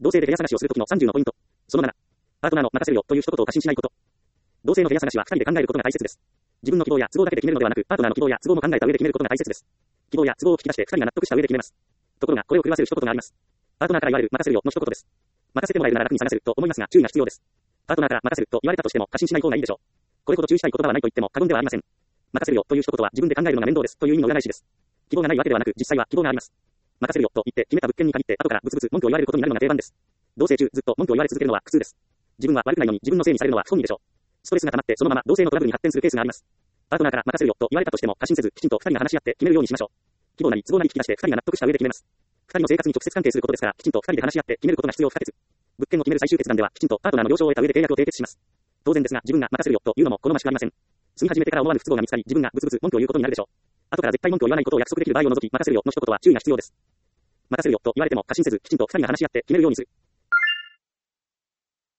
同性で部屋探しをするときの30のポイント。その7。パートナーの任せるよという一言を過信しないこと。同性の部屋探しは2人で考えることが大切です。自分の希望や都合だけで決めるのではなく、パートナーの希望や都合も考えた上で決めることが大切です。希望や都合を聞き出して2人が納得した上で決めます。ところが、これを狂わせる一言があります。パートナーから言われる任せるよの一言です。任せてもらえるなら楽に探せると思いますが、注意が必要です。パートナーから任せると言われたとしても過信しない方がいいでしょう。これほど注意したい言葉はないと言っても過言ではありません。任せるよという一言は自分で考えるのが面倒ですという意味の裏返しです。希望がないわけではなく、実際は希望があります。任せるよと言って決めた物件に限って後からブツブツ文句を言われることになるのが定番です。同棲中ずっと文句を言われ続けるのは苦痛です。自分は悪くないのに自分のせいにされるのは不本意でしょう。ストレスが溜まってそのまま同棲のトラブルに発展するケースがあります。パートナーから任せるよと言われたとしても過信せず、きちんと2人が話し合って決めるようにしましょう。希望なり都合なり聞き出して2人が納得した上で決めます。2人の生活に直接関係することですから、きちんと2人で話し合って決めることが必要不可欠。物件を決める最終決断では、きちんとパートナーの了承を得た上で契約を締結します。当然ですが、自分が任せるよというのも好ましくありません。住み始めてから思わぬ不都合が見つかり、自分がブツブツ文句を言うことになるでしょう。後から絶対文句を言わないことを約束できる場合を除き、任せるよの一言は注意が必要です。任せるよと言われても過信せず、きちんと2人が話し合って決めるようにする。